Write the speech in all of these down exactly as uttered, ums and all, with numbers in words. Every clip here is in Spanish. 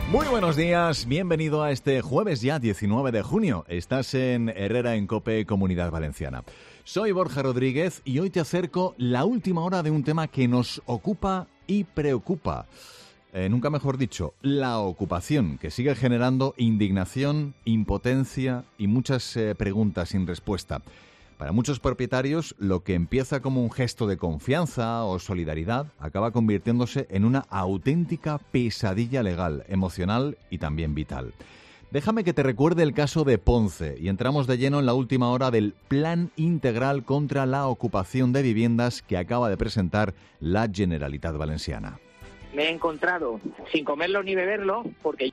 Muy buenos días, bienvenido a este jueves ya diecinueve de junio. Estás en Herrera en COPE, Comunidad Valenciana. Soy Borja Rodríguez y hoy te acerco la última hora de un tema que nos ocupa y preocupa. Eh, nunca mejor dicho, la ocupación, que sigue generando indignación, impotencia y muchas eh, preguntas sin respuesta. Para muchos propietarios, lo que empieza como un gesto de confianza o solidaridad acaba convirtiéndose en una auténtica pesadilla legal, emocional y también vital. Déjame que te recuerde el caso de Ponce y entramos de lleno en la última hora del Plan Integral contra la Ocupación de Viviendas que acaba de presentar la Generalitat Valenciana. Me he encontrado sin comerlo ni beberlo porque...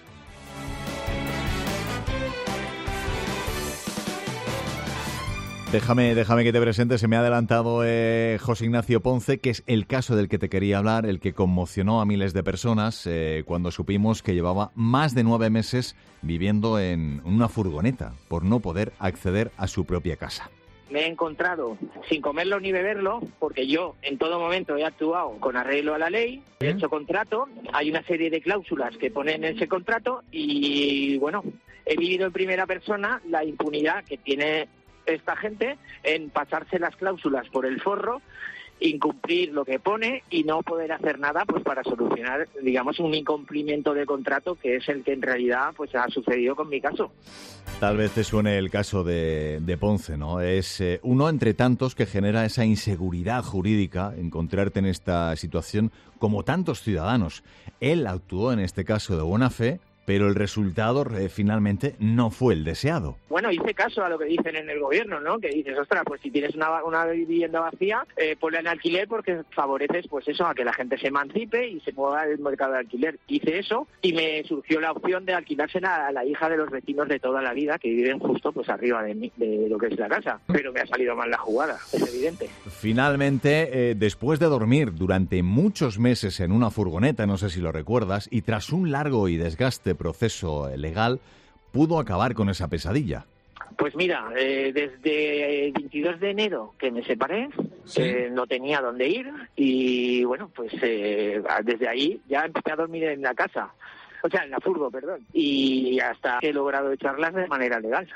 Déjame, déjame que te presente, se me ha adelantado eh, José Ignacio Ponce, que es el caso del que te quería hablar, el que conmocionó a miles de personas eh, cuando supimos que llevaba más de nueve meses viviendo en una furgoneta por no poder acceder a su propia casa. Me he encontrado sin comerlo ni beberlo porque yo en todo momento he actuado con arreglo a la ley, he hecho contrato, hay una serie de cláusulas que ponen en ese contrato y bueno, he vivido en primera persona la impunidad que tiene esta gente en pasarse las cláusulas por el forro, incumplir lo que pone y no poder hacer nada pues para solucionar, digamos, un incumplimiento de contrato que es el que en realidad pues ha sucedido con mi caso. Tal vez te suene el caso de, de Ponce, ¿no? Es eh, uno entre tantos que genera esa inseguridad jurídica encontrarte en esta situación como tantos ciudadanos. Él actuó en este caso de buena fe, pero el resultado eh, finalmente no fue el deseado. Bueno, hice caso a lo que dicen en el gobierno, ¿no? Que dices, ostras, pues si tienes una, una vivienda vacía, eh, ponla en alquiler porque favoreces, pues eso, a que la gente se emancipe y se mueva el mercado de alquiler. Hice eso y me surgió la opción de alquilársela a la hija de los vecinos de toda la vida que viven justo pues arriba de, mí, de lo que es la casa. Pero me ha salido mal la jugada, es evidente. Finalmente, eh, después de dormir durante muchos meses en una furgoneta, no sé si lo recuerdas, y tras un largo y desgaste proceso legal, pudo acabar con esa pesadilla. Pues mira, eh, desde el veintidós de enero que me separé, ¿sí? eh, no tenía dónde ir y bueno, pues eh, desde ahí ya empecé a dormir en la casa, o sea, en la furgo, perdón, y hasta que he logrado echarlas de manera legal.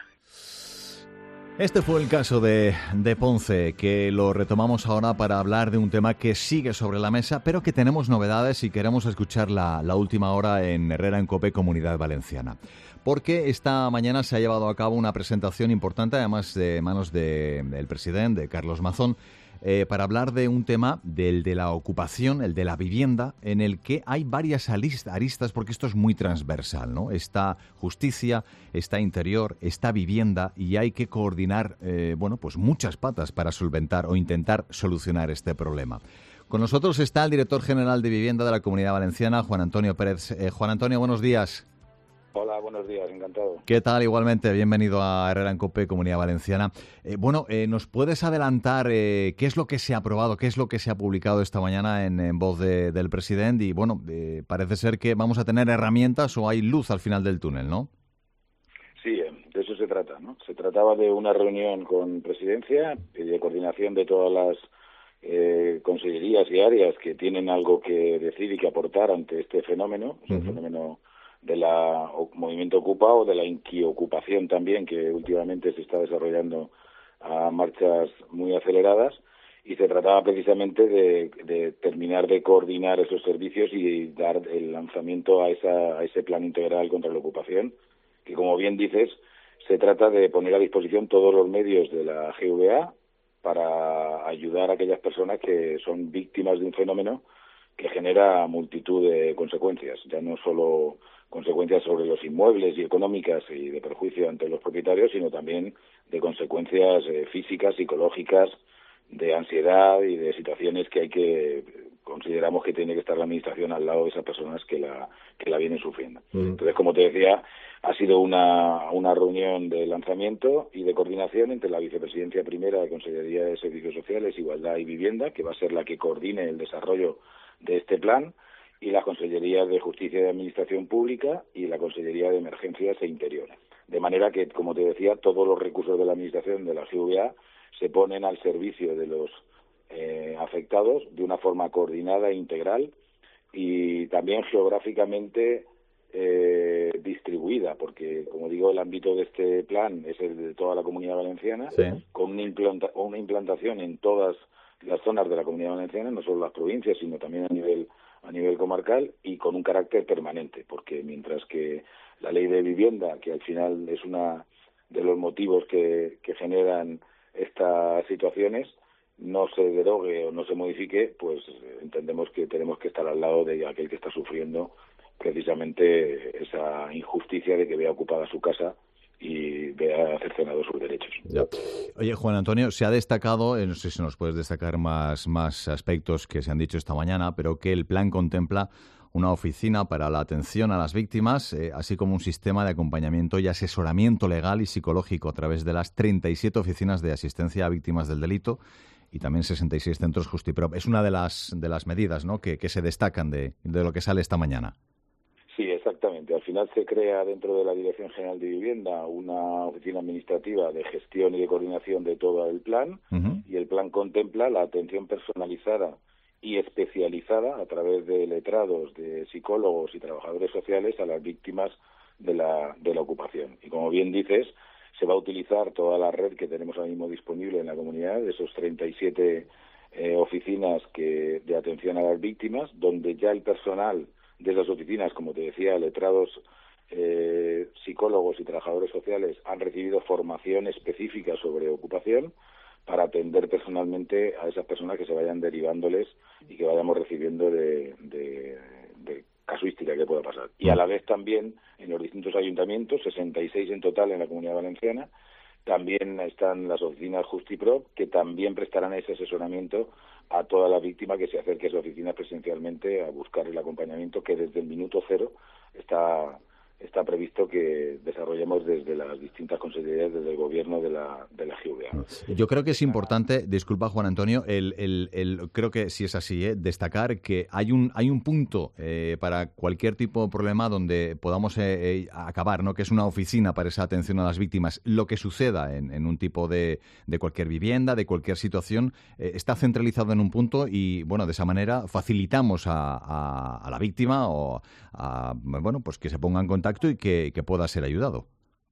Este fue el caso de, de Ponce, que lo retomamos ahora para hablar de un tema que sigue sobre la mesa, pero que tenemos novedades y queremos escuchar la, la última hora en Herrera en COPE, Comunidad Valenciana. Porque esta mañana se ha llevado a cabo una presentación importante, además de manos de, del presidente, de Carlos Mazón, Eh, para hablar de un tema del de la ocupación, el de la vivienda, en el que hay varias aristas, porque esto es muy transversal, ¿no? Está justicia, está interior, está vivienda y hay que coordinar, eh, bueno, pues muchas patas para solventar o intentar solucionar este problema. Con nosotros está el director general de Vivienda de la Comunidad Valenciana, Juan Antonio Pérez. Eh, Juan Antonio, buenos días. Hola, buenos días, encantado. ¿Qué tal? Igualmente, bienvenido a Herrera en COPE, Comunidad Valenciana. Eh, bueno, eh, ¿nos puedes adelantar eh, qué es lo que se ha aprobado, qué es lo que se ha publicado esta mañana en, en voz de, del presidente? Y bueno, eh, parece ser que vamos a tener herramientas o hay luz al final del túnel, ¿no? Sí, de eso se trata, ¿no? Se trataba de una reunión con Presidencia y de coordinación de todas las eh, consellerías y áreas que tienen algo que decir y que aportar ante este fenómeno, uh-huh. el fenómeno de la movimiento Ocupa o de la inquiocupación también, que últimamente se está desarrollando a marchas muy aceleradas, y se trataba precisamente de, de terminar de coordinar esos servicios y dar el lanzamiento a, esa, a ese plan integral contra la ocupación, que como bien dices, se trata de poner a disposición todos los medios de la G V A para ayudar a aquellas personas que son víctimas de un fenómeno que genera multitud de consecuencias, ya no solo consecuencias sobre los inmuebles y económicas y de perjuicio ante los propietarios, sino también de consecuencias eh, físicas, psicológicas, de ansiedad y de situaciones que hay que consideramos que tiene que estar la administración al lado de esas personas que la que la vienen sufriendo. Mm. Entonces, como te decía, ha sido una una reunión de lanzamiento y de coordinación entre la Vicepresidencia Primera de Consellería de Servicios Sociales, Igualdad y Vivienda, que va a ser la que coordine el desarrollo de este plan, y las Consellerías de Justicia y Administración Pública y la Consellería de Emergencias e Interior. De manera que, como te decía, todos los recursos de la Administración de la G V A se ponen al servicio de los eh, afectados de una forma coordinada e integral, y también geográficamente eh, distribuida, porque, como digo, el ámbito de este plan es el de toda la Comunidad Valenciana, sí. con una, implanta, una implantación en todas las zonas de la Comunidad Valenciana, no solo las provincias, sino también a nivel a nivel comarcal, y con un carácter permanente, porque mientras que la ley de vivienda, que al final es una de los motivos que, que generan estas situaciones, no se derogue o no se modifique, pues entendemos que tenemos que estar al lado de aquel que está sufriendo precisamente esa injusticia de que vea ocupada su casa y vea cercenados sus derechos. Ya. Oye, Juan Antonio, se ha destacado, no sé si nos puedes destacar más, más aspectos que se han dicho esta mañana, pero que el plan contempla una oficina para la atención a las víctimas, eh, así como un sistema de acompañamiento y asesoramiento legal y psicológico a través de las treinta y siete oficinas de asistencia a víctimas del delito y también sesenta y seis centros Justiprop. Es una de las de las medidas, ¿no?, que, que se destacan de, de lo que sale esta mañana. Sí, exactamente. Al final se crea dentro de la Dirección General de Vivienda una oficina administrativa de gestión y de coordinación de todo el plan, uh-huh. y el plan contempla la atención personalizada y especializada a través de letrados, de psicólogos y trabajadores sociales a las víctimas de la, de la ocupación. Y como bien dices, se va a utilizar toda la red que tenemos ahora mismo disponible en la comunidad, de esos treinta y siete eh, oficinas que, de atención a las víctimas, donde ya el personal de esas oficinas, como te decía, letrados, eh, psicólogos y trabajadores sociales han recibido formación específica sobre ocupación para atender personalmente a esas personas que se vayan derivándoles y que vayamos recibiendo de, de, de casuística que pueda pasar. Y a la vez también en los distintos ayuntamientos, sesenta y seis en total en la Comunidad Valenciana, también están las oficinas Justiprop, que también prestarán ese asesoramiento a toda la víctima que se acerque a esa oficina presencialmente a buscar el acompañamiento que desde el minuto cero está está previsto que desarrollemos desde las distintas consejerías, desde el gobierno de la, de la G V A. Yo creo que es importante, disculpa Juan Antonio, el, el, el, creo que si es así, ¿eh? destacar que hay un hay un punto eh, para cualquier tipo de problema donde podamos eh, eh, acabar, ¿no?, que es una oficina para esa atención a las víctimas. Lo que suceda en, en un tipo de, de cualquier vivienda, de cualquier situación, eh, está centralizado en un punto y, bueno, de esa manera facilitamos a, a, a la víctima o a, bueno, pues que se ponga en contacto y que, que pueda ser ayudado.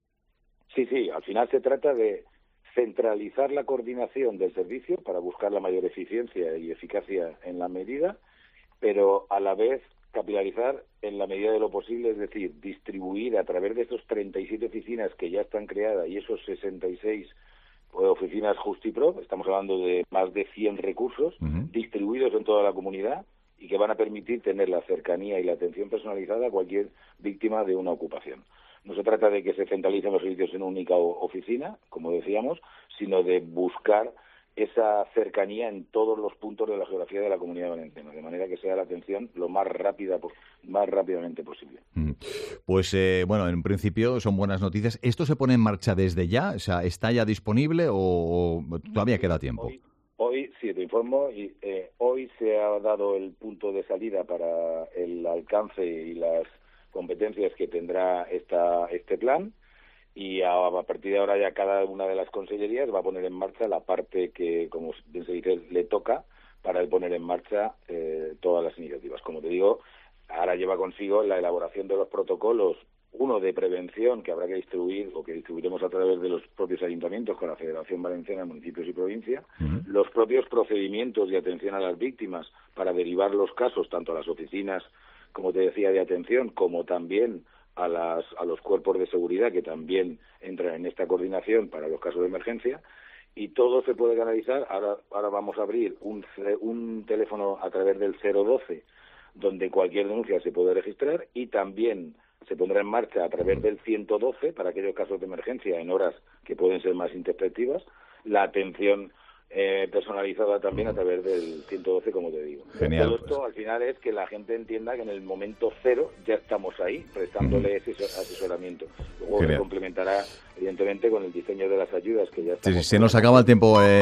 Sí, sí, al final se trata de centralizar la coordinación del servicio para buscar la mayor eficiencia y eficacia en la medida, pero a la vez capilarizar en la medida de lo posible, es decir, distribuir a través de esos treinta y siete oficinas que ya están creadas y esos sesenta y seis oficinas Justiprop, estamos hablando de más de cien recursos, uh-huh. distribuidos en toda la comunidad, y que van a permitir tener la cercanía y la atención personalizada a cualquier víctima de una ocupación. No se trata de que se centralicen los servicios en una única oficina, como decíamos, sino de buscar esa cercanía en todos los puntos de la geografía de la Comunidad Valenciana, de manera que sea la atención lo más rápida, más rápidamente posible. Pues, eh, bueno, en principio son buenas noticias. ¿Esto se pone en marcha desde ya? O sea, ¿está ya disponible o, o todavía queda tiempo? Hoy, Hoy, sí, te informo, y, eh, hoy se ha dado el punto de salida para el alcance y las competencias que tendrá esta, este plan, y a, a partir de ahora ya cada una de las consellerías va a poner en marcha la parte que, como bien se dice, le toca para el poner en marcha eh, todas las iniciativas. Como te digo, ahora lleva consigo la elaboración de los protocolos, uno de prevención que habrá que distribuir o que distribuiremos a través de los propios ayuntamientos con la Federación Valenciana de Municipios y Provincia, uh-huh. los propios procedimientos de atención a las víctimas para derivar los casos tanto a las oficinas, como te decía, de atención, como también a, las, a los cuerpos de seguridad que también entran en esta coordinación para los casos de emergencia, y todo se puede canalizar. Ahora, ahora vamos a abrir un, un teléfono a través del cero doce donde cualquier denuncia se puede registrar, y también se pondrá en marcha a través del ciento doce para aquellos casos de emergencia en horas que pueden ser más intempestivas, la atención eh, personalizada también a través del ciento doce, como te digo. Genial. Todo esto al final es que la gente entienda que en el momento cero ya estamos ahí prestándole ese asesoramiento. Luego se complementará evidentemente con el diseño de las ayudas que ya estamos. Sí, sí, se nos acaba el tiempo. Eh...